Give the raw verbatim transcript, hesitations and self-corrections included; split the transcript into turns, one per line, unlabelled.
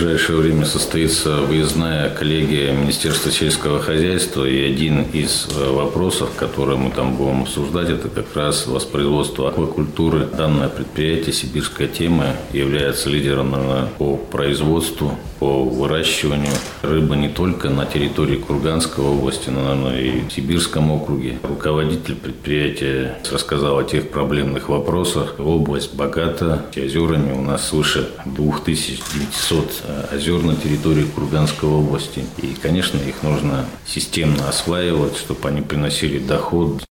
ближайшее время состоится выездная коллегия Министерства сельского хозяйства, и один из вопросов, которые мы там будем обсуждать, это как раз воспроизводство аквакультуры. Данное предприятие «Сибирская тема» является лидером по производству, по выращиванию рыбы не только на территории Курганской области, но и в Сибирском округе. Руководитель предприятия рассказал о тех проблемных вопросах. Область богата озерами. У нас свыше две тысячи девятьсот озер на территории Курганской области. И, конечно, их нужно системно осваивать, чтобы они приносили доход.